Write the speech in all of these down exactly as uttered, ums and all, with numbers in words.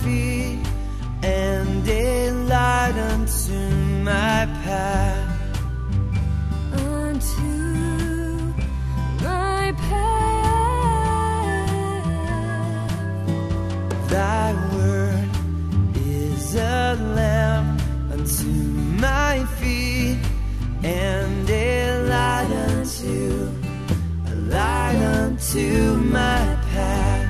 feet and a light unto my path. Unto my path. Thy word is a lamp unto my feet and a light unto, a light unto my path.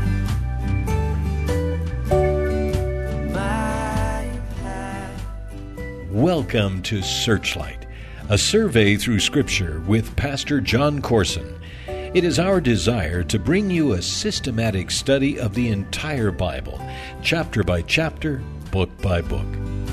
My path. Welcome to Searchlight, a survey through Scripture with Pastor John Corson. It is our desire to bring you a systematic study of the entire Bible, chapter by chapter, book by book.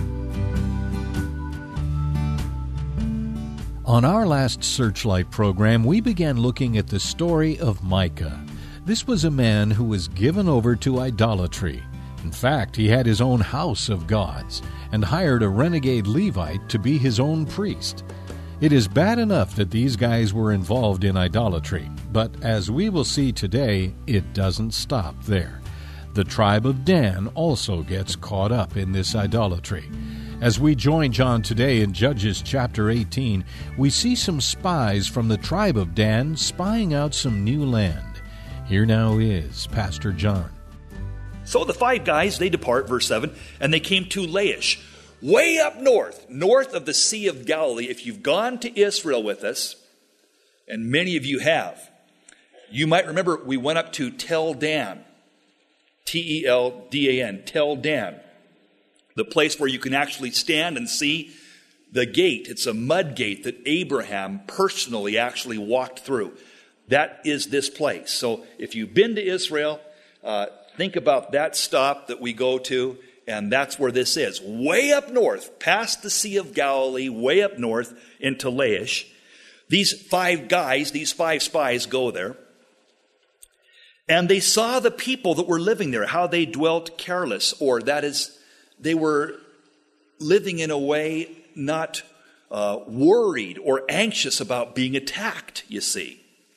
On our last Searchlight program, we began looking at the story of Micah. This was a man who was given over to idolatry. In fact, he had his own house of gods and hired a renegade Levite to be his own priest. It is bad enough that these guys were involved in idolatry, but as we will see today, it doesn't stop there. The tribe of Dan also gets caught up in this idolatry. As we join John today in Judges chapter eighteen, we see some spies from the tribe of Dan spying out some new land. Here now is Pastor John. So the five guys, they depart, verse seven, and they came to Laish, way up north, north of the Sea of Galilee. If you've gone to Israel with us, and many of you have, you might remember we went up to Tel Dan, T E L D A N, Tel Dan, the place where you can actually stand and see the gate. It's a mud gate that Abraham personally actually walked through. That is this place. So if you've been to Israel, uh, think about that stop that we go to, and that's where this is. Way up north, past the Sea of Galilee, way up north into Laish. These five guys, these five spies go there. And they saw the people that were living there, how they dwelt careless, or that is, they were living in a way not uh, worried or anxious about being attacked, you see.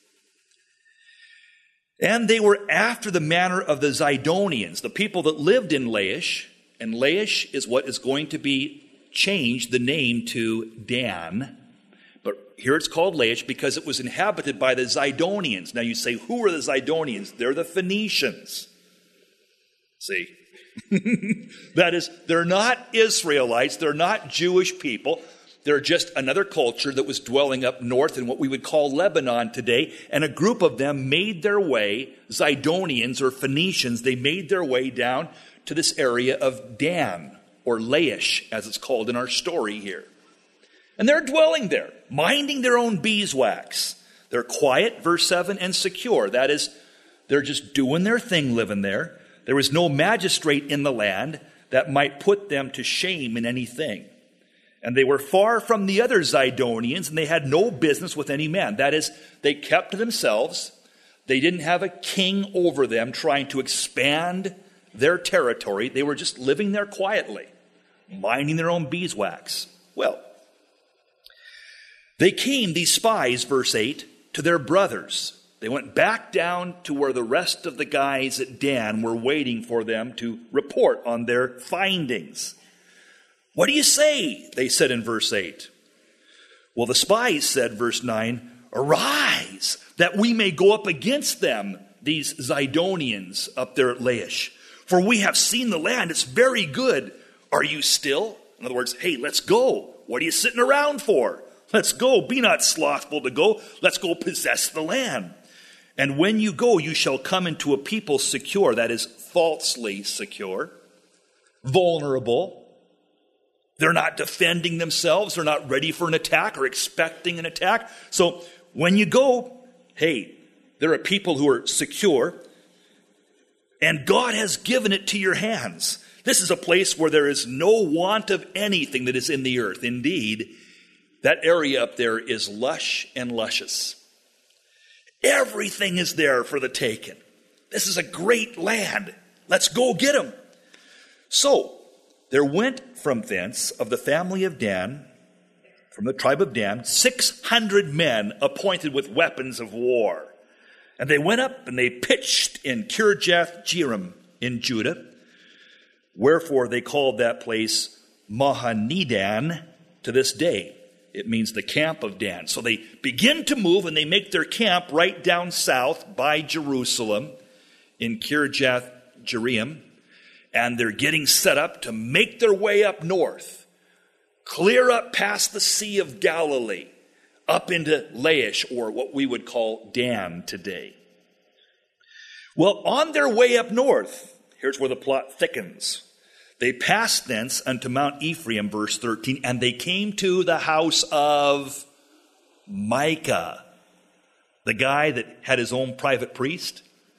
And they were after the manner of the Zidonians, the people that lived in Laish. And Laish is what is going to be changed, the name, to Dan. But here it's called Laish because it was inhabited by the Zidonians. Now you say, who are the Zidonians? They're the Phoenicians. See? That is, they're not Israelites. They're not Jewish people. They're just another culture that was dwelling up north in what we would call Lebanon today. And a group of them made their way, Zidonians or Phoenicians, they made their way down to this area of Dan, or Laish, as it's called in our story here. And they're dwelling there, minding their own beeswax. They're quiet, verse seven, and secure. That is, they're just doing their thing living there. There was no magistrate in the land that might put them to shame in anything. And they were far from the other Zidonians, and they had no business with any man. That is, they kept to themselves. They didn't have a king over them trying to expand their territory. They were just living there quietly, minding their own beeswax. Well, they came, these spies, verse eight, to their brothers. They went back down to where the rest of the guys at Dan were waiting for them to report on their findings. What do you say? They said in verse eight. Well, the spies said, verse nine, arise, that we may go up against them, these Zidonians up there at Laish. For we have seen the land, it's very good. Are you still? In other words, hey, let's go. What are you sitting around for? Let's go. Be not slothful to go. Let's go possess the land. And when you go, you shall come into a people secure, that is, falsely secure, vulnerable. They're not defending themselves. They're not ready for an attack or expecting an attack. So when you go, hey, there are people who are secure, and God has given it to your hands. This is a place where there is no want of anything that is in the earth. Indeed, that area up there is lush and luscious. Everything is there for the taking. This is a great land. Let's go get them. So there went from thence of the family of Dan, from the tribe of Dan, six hundred men appointed with weapons of war. And they went up and they pitched in Kirjath Jearim in Judah. Wherefore they called that place Mahanidan to this day. It means the camp of Dan. So they begin to move, and they make their camp right down south by Jerusalem in Kirjath Jearim. And they're getting set up to make their way up north, clear up past the Sea of Galilee, up into Laish, or what we would call Dan today. Well, on their way up north, here's where the plot thickens. They passed thence unto Mount Ephraim, verse thirteen, and they came to the house of Micah, the guy that had his own private priest.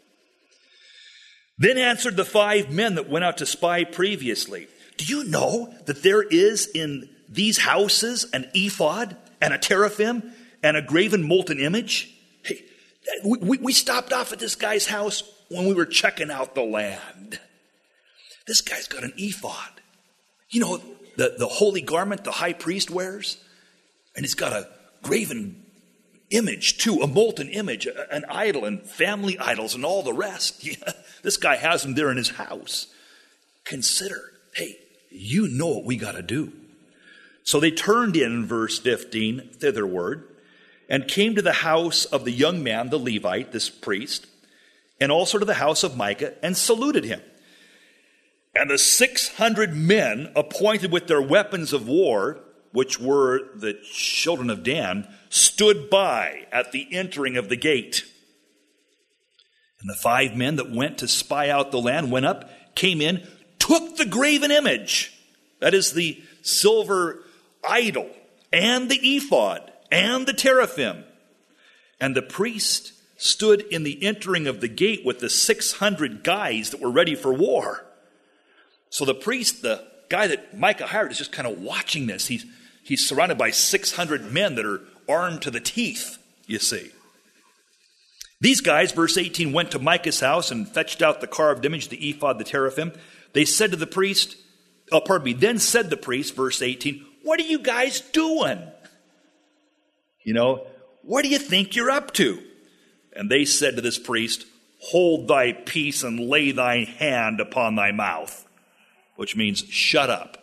Then answered the five men that went out to spy previously, do you know that there is in these houses an ephod and a teraphim and a graven molten image? Hey, we, we stopped off at this guy's house when we were checking out the land. This guy's got an ephod. You know, the, the holy garment the high priest wears? And he's got a graven image too, a molten image, an idol and family idols and all the rest. Yeah, this guy has them there in his house. Consider, hey, you know what we got to do. So they turned in, verse fifteen, thitherward, and came to the house of the young man, the Levite, this priest, and also to the house of Micah, and saluted him. And the six hundred men appointed with their weapons of war, which were the children of Dan, stood by at the entering of the gate. And the five men that went to spy out the land went up, came in, took the graven image, that is the silver idol, and the ephod, and the teraphim. And the priest stood in the entering of the gate with the six hundred guys that were ready for war. So the priest, the guy that Micah hired, is just kind of watching this. He's, he's surrounded by six hundred men that are armed to the teeth, you see. These guys, verse eighteen, went to Micah's house and fetched out the carved image, the ephod, the teraphim. They said to the priest, oh, pardon me, then said the priest, verse eighteen, what are you guys doing? You know, what do you think you're up to? And they said to this priest, hold thy peace and lay thy hand upon thy mouth. Which means shut up.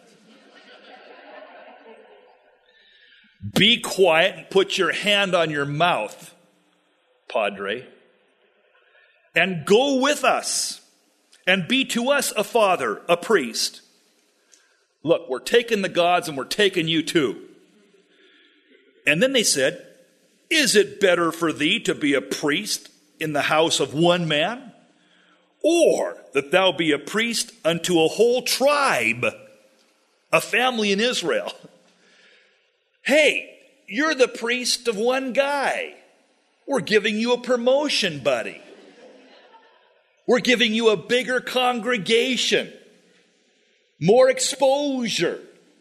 Be quiet and put your hand on your mouth, Padre. And go with us and be to us a father, a priest. Look, we're taking the gods and we're taking you too. And then they said, is it better for thee to be a priest in the house of one man? Or that thou be a priest unto a whole tribe, a family in Israel. Hey, you're the priest of one guy. We're giving you a promotion, buddy. We're giving you a bigger congregation, more exposure.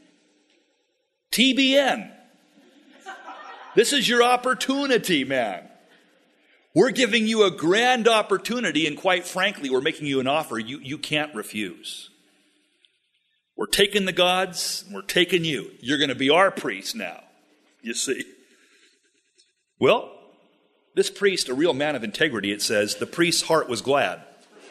T B N. This is your opportunity, man. We're giving you a grand opportunity, and quite frankly, we're making you an offer you, you can't refuse. We're taking the gods, and we're taking you. You're going to be our priest now, you see. Well, this priest, a real man of integrity, it says, the priest's heart was glad.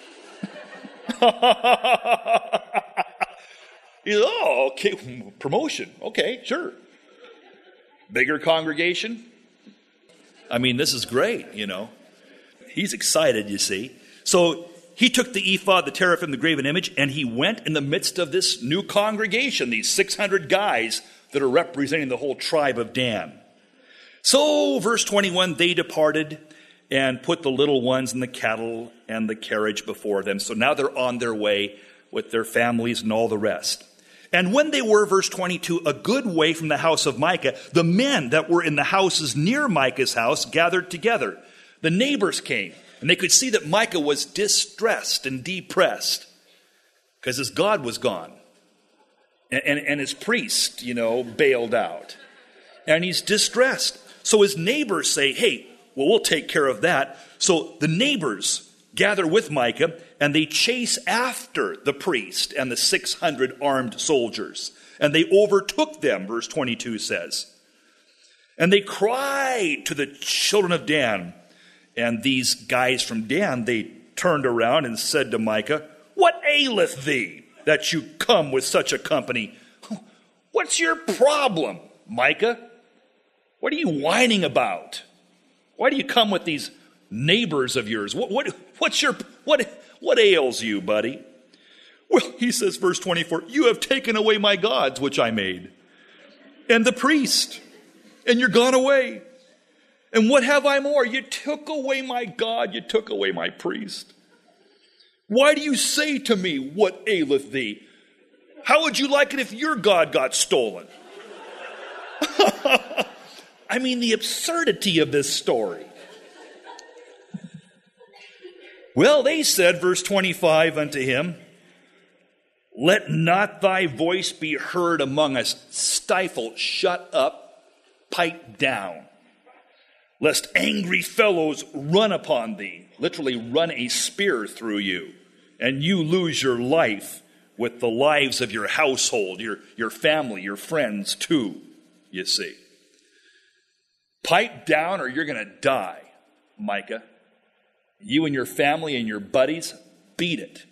He said, oh, okay, promotion. Okay, sure. Bigger congregation. I mean, this is great, you know. He's excited, you see. So he took the ephod, the teraphim, the graven image, and he went in the midst of this new congregation, these six hundred guys that are representing the whole tribe of Dan. So, verse twenty-one, they departed and put the little ones and the cattle and the carriage before them. So now they're on their way with their families and all the rest. And when they were, verse twenty-two, a good way from the house of Micah, the men that were in the houses near Micah's house gathered together. The neighbors came, and they could see that Micah was distressed and depressed because his God was gone. And, and, and his priest, you know, bailed out. And he's distressed. So his neighbors say, hey, well, we'll take care of that. So the neighbors gather with Micah, and they chase after the priest and the six hundred armed soldiers. And they overtook them, verse twenty-two says. And they cried to the children of Dan. And these guys from Dan, they turned around and said to Micah, what aileth thee? that you come with such a company. What's your problem, Micah? What are you whining about? Why do you come with these neighbors of yours? What, what, what's your, what, what ails you, buddy? Well, he says, verse twenty-four, you have taken away my gods, which I made, and the priest, and you're gone away. And what have I more? You took away my God, you took away my priest. Why do you say to me, what aileth thee? How would you like it if your God got stolen? I mean, the absurdity of this story. Well, they said, verse twenty-five, unto him, let not thy voice be heard among us. Stifle, shut up, pipe down, lest angry fellows run upon thee, literally run a spear through you, and you lose your life with the lives of your household, your, your family, your friends too, you see. Pipe down or you're going to die, Micah. You and your family and your buddies, beat it.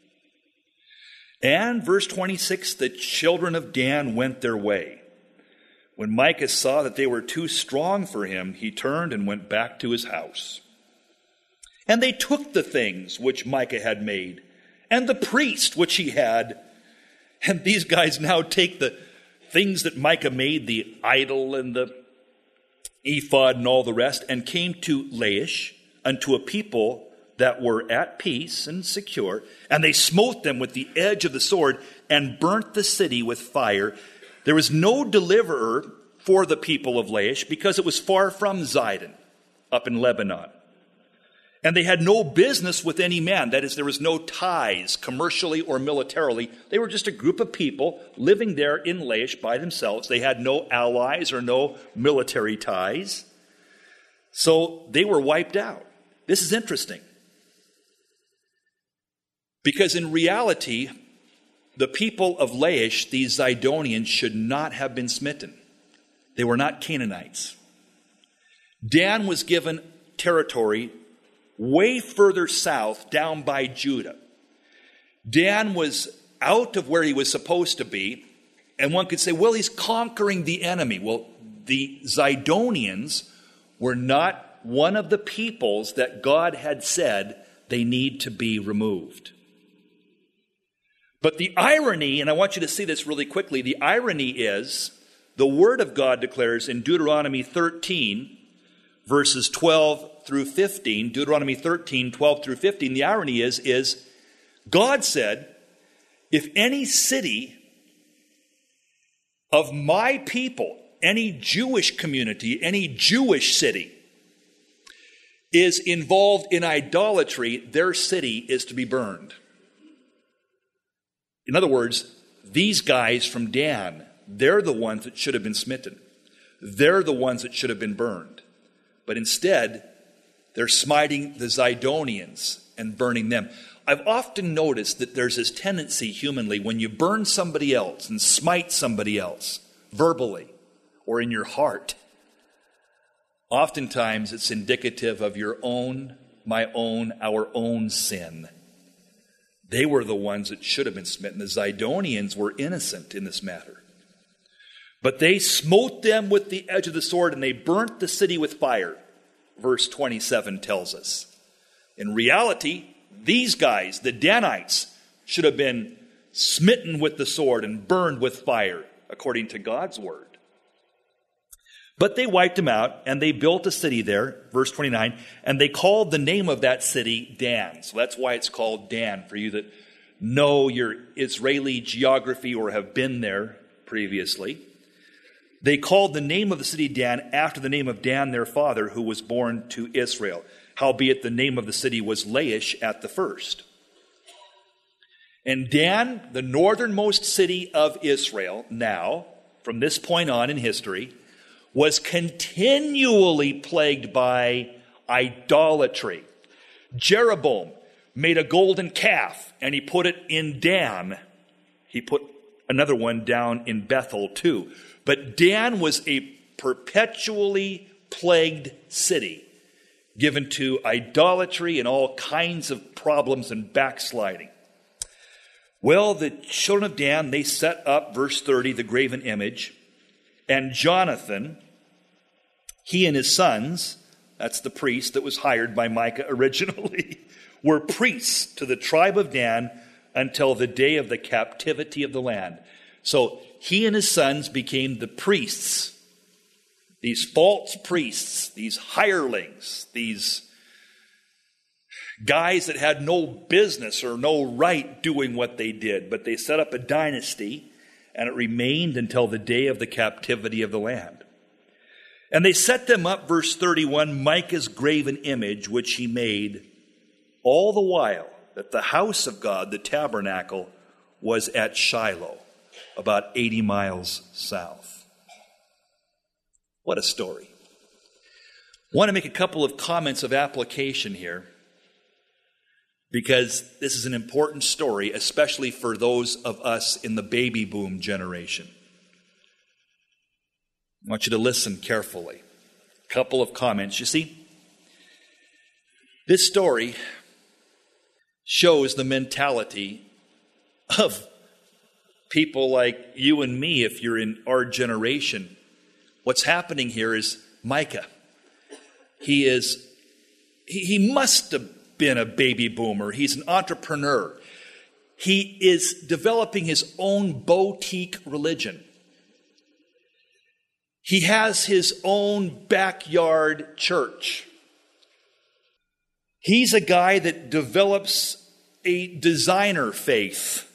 And verse twenty-six, the children of Dan went their way. When Micah saw that they were too strong for him, he turned and went back to his house. And they took the things which Micah had made, and the priest which he had. And these guys now take the things that Micah made, the idol and the ephod and all the rest, and came to Laish, unto a people that were at peace and secure, and they smote them with the edge of the sword and burnt the city with fire. There was no deliverer for the people of Laish because it was far from Zidon, up in Lebanon. And they had no business with any man. That is, there was no ties commercially or militarily. They were just a group of people living there in Laish by themselves. They had no allies or no military ties. So they were wiped out. This is interesting. Because in reality, the people of Laish, these Zidonians, should not have been smitten. They were not Canaanites. Dan was given territory way further south, down by Judah. Dan was out of where he was supposed to be, and one could say, well, he's conquering the enemy. Well, the Zidonians were not one of the peoples that God had said they need to be removed. But the irony, and I want you to see this really quickly, the irony is the Word of God declares in Deuteronomy thirteen, verses twelve through fifteen, Deuteronomy thirteen, twelve through fifteen, the irony is, is God said, if any city of my people, any Jewish community, any Jewish city is involved in idolatry, their city is to be burned. In other words, these guys from Dan, they're the ones that should have been smitten. They're the ones that should have been burned. But instead, they're smiting the Zidonians and burning them. I've often noticed that there's this tendency humanly when you burn somebody else and smite somebody else verbally or in your heart, oftentimes it's indicative of your own, my own, our own sin. They were the ones that should have been smitten. The Zidonians were innocent in this matter. But they smote them with the edge of the sword, and they burnt the city with fire, verse twenty-seven tells us. In reality, these guys, the Danites, should have been smitten with the sword and burned with fire, according to God's word. But they wiped them out, and they built a city there, verse twenty-nine, and they called the name of that city Dan. So that's why it's called Dan, for you that know your Israeli geography or have been there previously. They called the name of the city Dan after the name of Dan, their father, who was born to Israel. Howbeit the name of the city was Laish at the first. And Dan, the northernmost city of Israel, now, from this point on in history, was continually plagued by idolatry. Jeroboam made a golden calf, and he put it in Dan. He put another one down in Bethel too. But Dan was a perpetually plagued city, given to idolatry and all kinds of problems and backsliding. Well, the children of Dan, they set up, verse thirty, the graven image. And Jonathan, he and his sons, that's the priest that was hired by Micah originally, were priests to the tribe of Dan until the day of the captivity of the land. So he and his sons became the priests. These false priests, these hirelings, these guys that had no business or no right doing what they did, but they set up a dynasty, and it remained until the day of the captivity of the land. And they set them up, verse thirty-one, Micah's graven image, which he made, all the while that the house of God, the tabernacle, was at Shiloh, about eighty miles south. What a story. I want to make a couple of comments of application here, because this is an important story, especially for those of us in the baby boom generation. I want you to listen carefully. A couple of comments. You see, this story shows the mentality of people like you and me if you're in our generation. What's happening here is Micah. He is, he, he must have been a baby boomer. He's an entrepreneur. He is developing his own boutique religion. He has his own backyard church. He's a guy that develops a designer faith.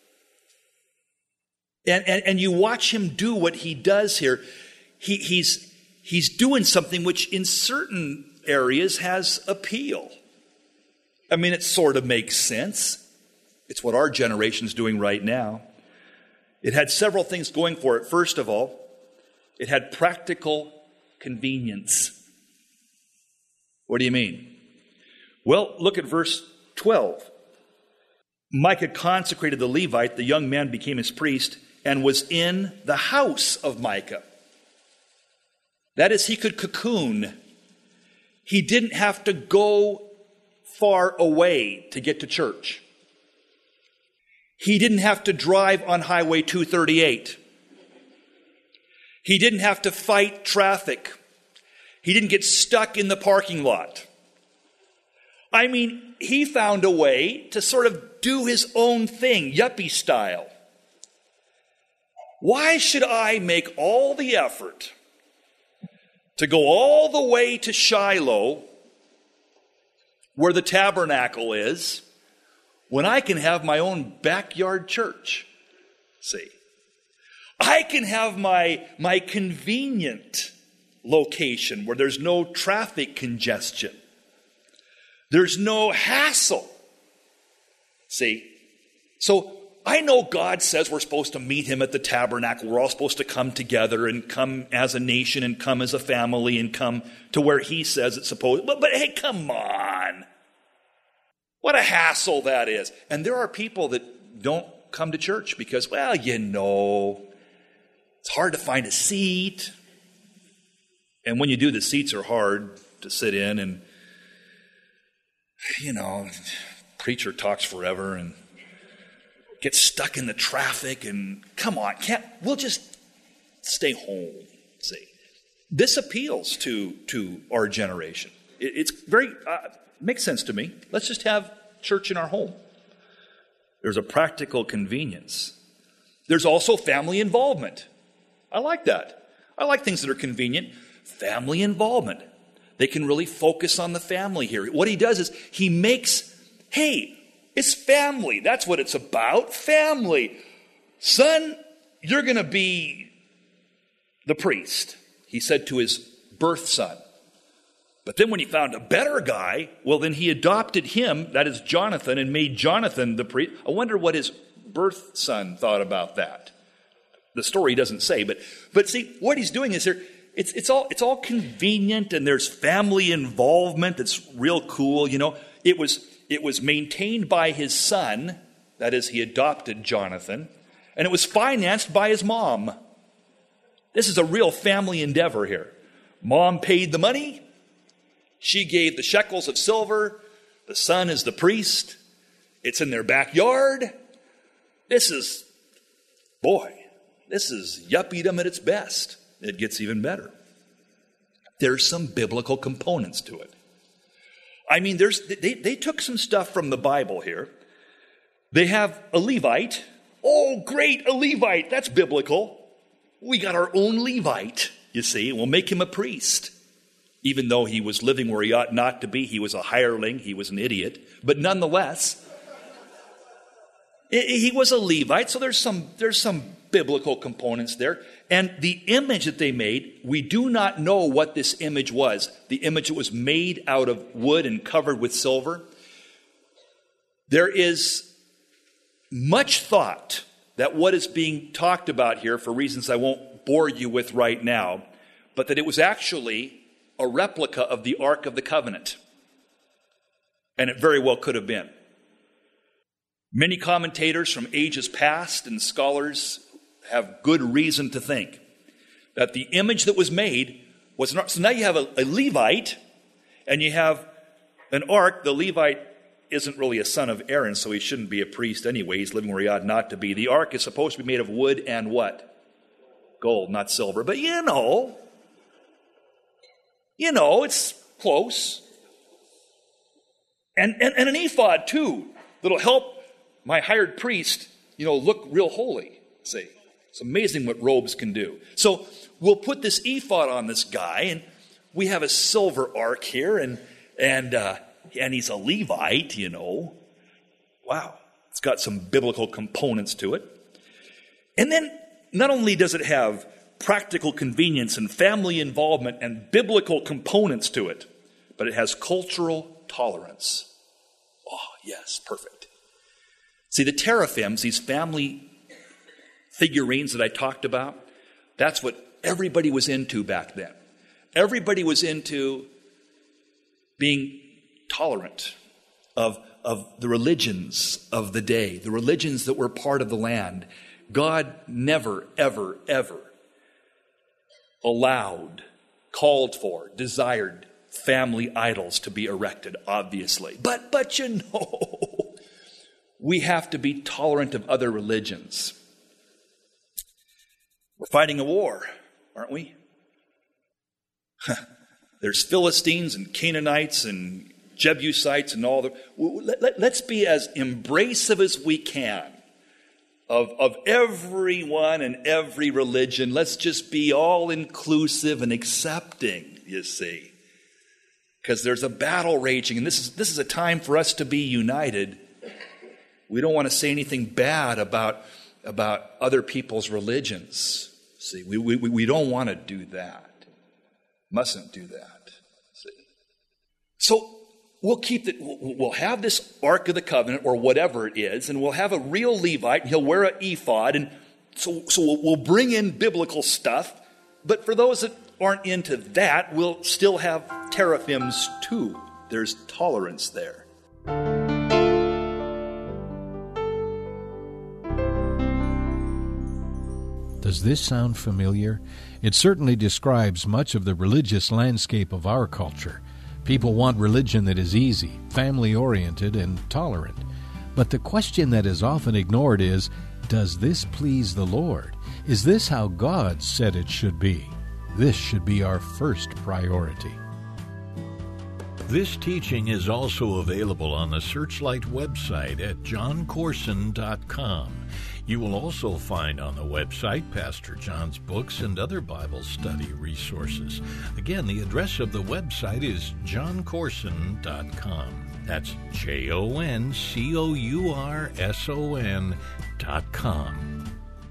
And, and, and you watch him do what he does here. He, he's, he's doing something which in certain areas has appeal. I mean, it sort of makes sense. It's what our generation's doing right now. It had several things going for it. First of all, it had practical convenience. What do you mean? Well, look at verse twelve. Micah consecrated the Levite, the young man became his priest, and was in the house of Micah. That is, he could cocoon. He didn't have to go far away to get to church. He didn't have to drive on Highway two thirty-eight. He didn't have to fight traffic. He didn't get stuck in the parking lot. I mean, he found a way to sort of do his own thing, yuppie style. Why should I make all the effort to go all the way to Shiloh, where the tabernacle is, when I can have my own backyard church? See, I can have my, my convenient location where there's no traffic congestion. There's no hassle. See, so I know God says we're supposed to meet him at the tabernacle. We're all supposed to come together and come as a nation and come as a family and come to where he says it's supposed. But, but hey, come on. What a hassle that is. And there are people that don't come to church because, well, you know, it's hard to find a seat. And when you do, the seats are hard to sit in. And, you know, preacher talks forever and gets stuck in the traffic. And come on, can't we'll just stay home. See, this appeals to, to our generation. It, it's very, uh, makes sense to me. Let's just have church in our home. There's a practical convenience. There's also family involvement. I like that. I like things that are convenient. Family involvement. They can really focus on the family here. What he does is he makes, hey, it's family. That's what it's about. Family. Son, you're going to be the priest, he said to his birth son. But then when he found a better guy, well, then he adopted him, that is Jonathan, and made Jonathan the priest. I wonder what his birth son thought about that. The story doesn't say, but but see, what he's doing is here, it's it's all it's all convenient, and there's family involvement that's real cool. You know, it was it was maintained by his son, that is, he adopted Jonathan, and it was financed by his mom. This is a real family endeavor here. Mom paid the money. She gave the shekels of silver. The son is the priest. It's in their backyard. This is, boy, this is yuppiedom at its best. It gets even better. There's some biblical components to it. I mean, there's they, they took some stuff from the Bible here. They have a Levite. Oh, great, a Levite. That's biblical. We got our own Levite, you see. We'll make him a priest. Even though he was living where he ought not to be, he was a hireling, he was an idiot. But nonetheless, he was a Levite, so there's some, there's some biblical components there. And the image that they made, we do not know what this image was. The image that was made out of wood and covered with silver. There is much thought that what is being talked about here, for reasons I won't bore you with right now, but that it was actually a replica of the Ark of the Covenant. And it very well could have been. Many commentators from ages past and scholars have good reason to think that the image that was made was not. So now you have a, a Levite and you have an ark. The Levite isn't really a son of Aaron, so he shouldn't be a priest anyway. He's living where he ought not to be. The ark is supposed to be made of wood and what? Gold, not silver. But you know, you know, it's close. And, and, and an ephod too, that'll help my hired priest, you know, look real holy. See, it's amazing what robes can do. So we'll put this ephod on this guy, and we have a silver ark here, and and uh, and he's a Levite, you know. Wow, it's got some biblical components to it. And then not only does it have practical convenience and family involvement and biblical components to it, but it has cultural tolerance. Oh, yes, perfect. See, the teraphims, these family figurines that I talked about, that's what everybody was into back then. Everybody was into being tolerant of, of the religions of the day, the religions that were part of the land. God never, ever, ever allowed, called for, desired family idols to be erected, obviously. But, but you know, we have to be tolerant of other religions. We're fighting a war, aren't we? There's Philistines and Canaanites and Jebusites and all the... Let, let, let's be as embracive as we can of, of everyone and every religion. Let's just be all inclusive and accepting, you see. Because there's a battle raging, and this is this is a time for us to be united. We don't want to say anything bad about, about other people's religions. See, we, we, we don't want to do that. Mustn't do that. See. So we'll keep the, we'll have this Ark of the Covenant or whatever it is, and we'll have a real Levite, and he'll wear an ephod, and so, so we'll, we'll bring in biblical stuff. But for those that aren't into that, we'll still have teraphims too. There's tolerance there. Does this sound familiar? It certainly describes much of the religious landscape of our culture. People want religion that is easy, family-oriented, and tolerant. But the question that is often ignored is, does this please the Lord? Is this how God said it should be? This should be our first priority. This teaching is also available on the Searchlight website at john corson dot com. You will also find on the website Pastor John's books and other Bible study resources. Again, the address of the website is john corson dot com. That's J O N C O U R S O N dot com.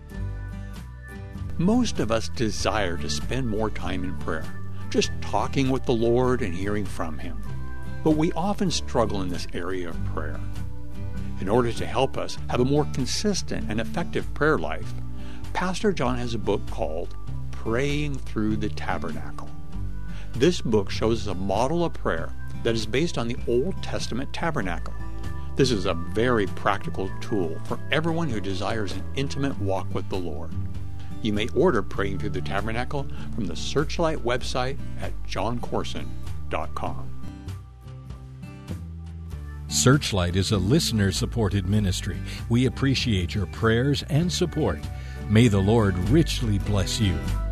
Most of us desire to spend more time in prayer, just talking with the Lord and hearing from Him. But we often struggle in this area of prayer. In order to help us have a more consistent and effective prayer life, Pastor John has a book called Praying Through the Tabernacle. This book shows us a model of prayer that is based on the Old Testament tabernacle. This is a very practical tool for everyone who desires an intimate walk with the Lord. You may order Praying Through the Tabernacle from the Searchlight website at john corson dot com. Searchlight is a listener-supported ministry. We appreciate your prayers and support. May the Lord richly bless you.